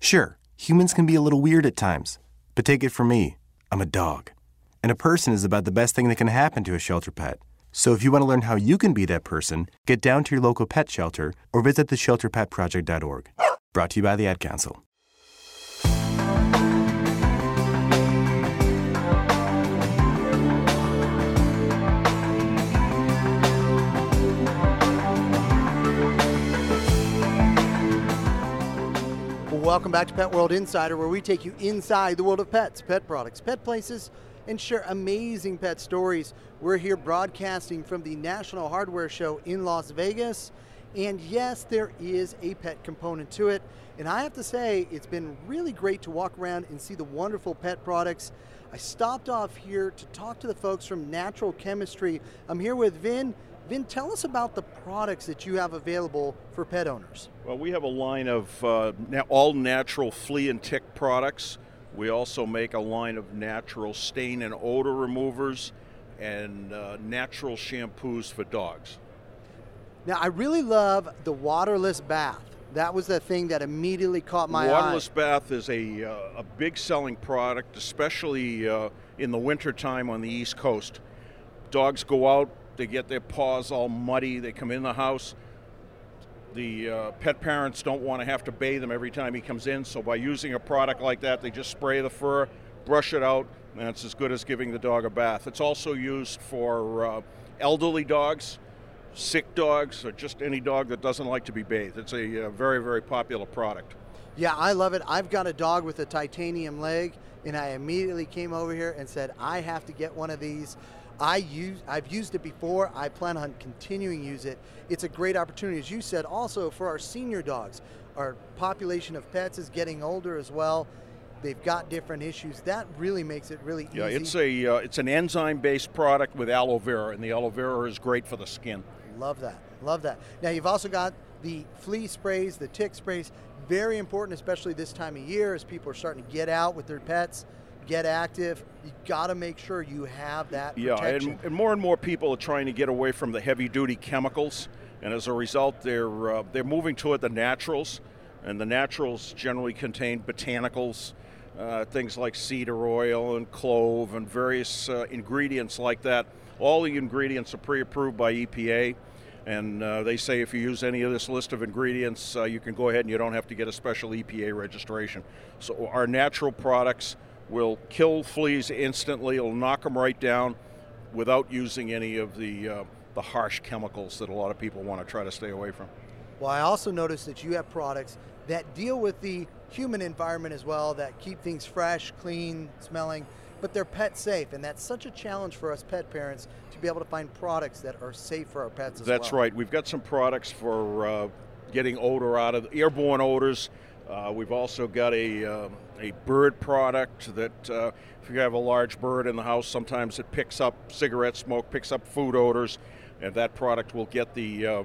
Sure, humans can be a little weird at times, but take it from me, I'm a dog. And a person is about the best thing that can happen to a shelter pet. So if you want to learn how you can be that person, get down to your local pet shelter or visit theshelterpetproject.org. Brought to you by the Ad Council. Welcome back to Pet World Insider, where we take you inside the world of pets, pet products, pet places, and share amazing pet stories. We're here broadcasting from the National Hardware Show in Las Vegas. And yes, there is a pet component to it. And I have to say, it's been really great to walk around and see the wonderful pet products. I stopped off here to talk to the folks from Natural Chemistry. I'm here with Vin. Vin, tell us about the products that you have available for pet owners. Well, we have a line of all natural flea and tick products. We also make a line of natural stain and odor removers and natural shampoos for dogs. Now, I really love the waterless bath. That was the thing that immediately caught my eye. Waterless bath is a big selling product, especially in the wintertime on the East Coast. Dogs go out, they get their paws all muddy, they come in the house. The pet parents don't want to have to bathe him every time he comes in, so by using a product like that, they just spray the fur, brush it out, and it's as good as giving the dog a bath. It's also used for elderly dogs, sick dogs, or just any dog that doesn't like to be bathed. It's a very, very popular product. Yeah, I love it. I've got a dog with a titanium leg, and I immediately came over here and said, I have to get one of these. I've used it before. I plan on continuing to use it. It's a great opportunity, as you said, also for our senior dogs. Our population of pets is getting older as well. They've got different issues. That really makes it really easy. Yeah, it's an enzyme-based product with aloe vera, and the aloe vera is great for the skin. Love that. Love that. Now, you've also got the flea sprays, the tick sprays. Very important, especially this time of year as people are starting to get out with their pets, get active. You got to make sure you have that protection. Yeah, and more people are trying to get away from the heavy-duty chemicals, and as a result, they're moving toward the naturals, and the naturals generally contain botanicals, things like cedar oil and clove and various ingredients like that. All the ingredients are pre-approved by EPA, and they say if you use any of this list of ingredients, you can go ahead and you don't have to get a special EPA registration. So our natural products will kill fleas instantly. It'll knock them right down without using any of the harsh chemicals that a lot of people want to try to stay away from. Well, I also noticed that you have products that deal with the human environment as well, that keep things fresh, clean, smelling, but they're pet safe, and that's such a challenge for us pet parents to be able to find products that are safe for our pets as well. That's right. We've got some products for getting odor out of airborne odors. We've also got a bird product that if you have a large bird in the house, sometimes it picks up cigarette smoke, picks up food odors, and that product will get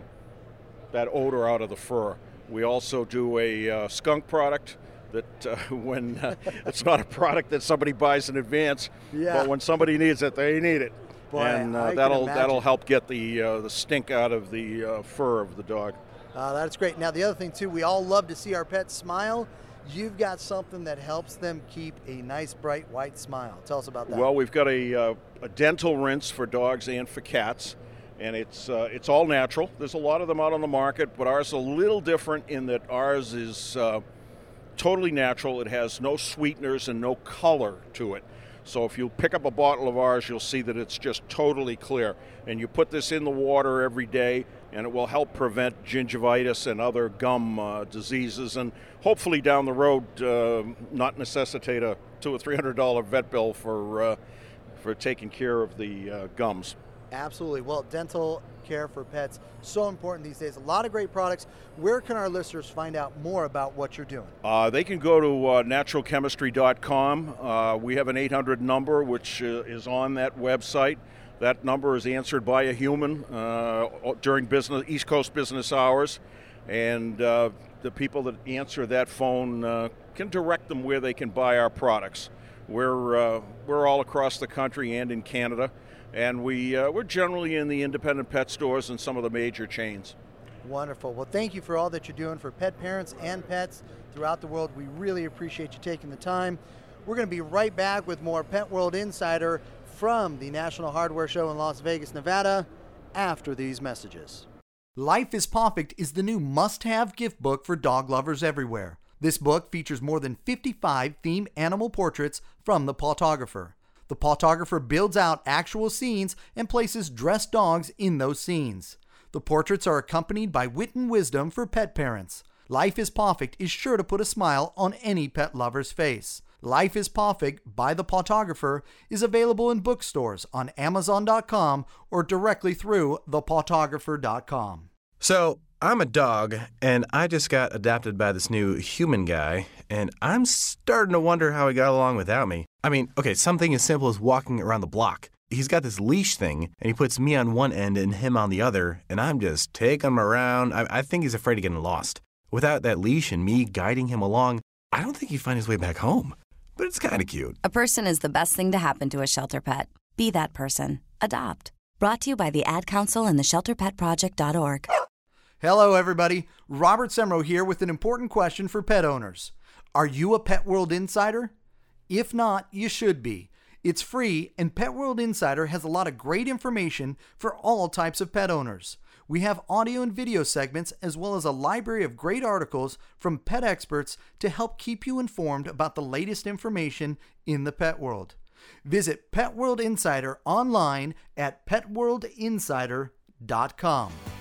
that odor out of the fur. We also do a skunk product that when it's not a product that somebody buys in advance, but when somebody needs it, they need it. Boy, and that'll help get the stink out of the fur of the dog. That's great. Now, the other thing, too, we all love to see our pets smile. You've got something that helps them keep a nice, bright, white smile. Tell us about that. Well, we've got a dental rinse for dogs and for cats, and it's all natural. There's a lot of them out on the market, but ours is a little different in that ours is totally natural. It has no sweeteners and no color to it. So if you pick up a bottle of ours, you'll see that it's just totally clear. And you put this in the water every day, and it will help prevent gingivitis and other gum diseases, and hopefully down the road not necessitate a $200 or $300 vet bill for taking care of the gums. Absolutely. Well, dental care for pets, so important these days. A lot of great products. Where can our listeners find out more about what you're doing? They can go to naturalchemistry.com. We have an 800 number, which is on that website. That number is answered by a human during East Coast business hours, and the people that answer that phone can direct them where they can buy our products. We're all across the country and in Canada, and we're generally in the independent pet stores and some of the major chains. Wonderful. Well, thank you for all that you're doing for pet parents and pets throughout the world. We really appreciate you taking the time. We're going to be right back with more Pet World Insider from the National Hardware Show in Las Vegas, Nevada, after these messages. Life is Pawfect is the new must-have gift book for dog lovers everywhere. This book features more than 55 themed animal portraits from the Pawtographer. The Pawtographer builds out actual scenes and places dressed dogs in those scenes. The portraits are accompanied by wit and wisdom for pet parents. Life is Pawfect is sure to put a smile on any pet lover's face. Life is Pawfect by the Pawtographer is available in bookstores on Amazon.com or directly through thepawtographer.com. So, I'm a dog, and I just got adopted by this new human guy, and I'm starting to wonder how he got along without me. I mean, okay, something as simple as walking around the block. He's got this leash thing, and he puts me on one end and him on the other, and I'm just taking him around. I think he's afraid of getting lost. Without that leash and me guiding him along, I don't think he'd find his way back home. But it's kind of cute. A person is the best thing to happen to a shelter pet. Be that person. Adopt. Brought to you by the Ad Council and the ShelterPetProject.org. Hello, everybody. Robert Semro here with an important question for pet owners. Are you a Pet World Insider? If not, you should be. It's free, and Pet World Insider has a lot of great information for all types of pet owners. We have audio and video segments as well as a library of great articles from pet experts to help keep you informed about the latest information in the pet world. Visit Pet World Insider online at petworldinsider.com.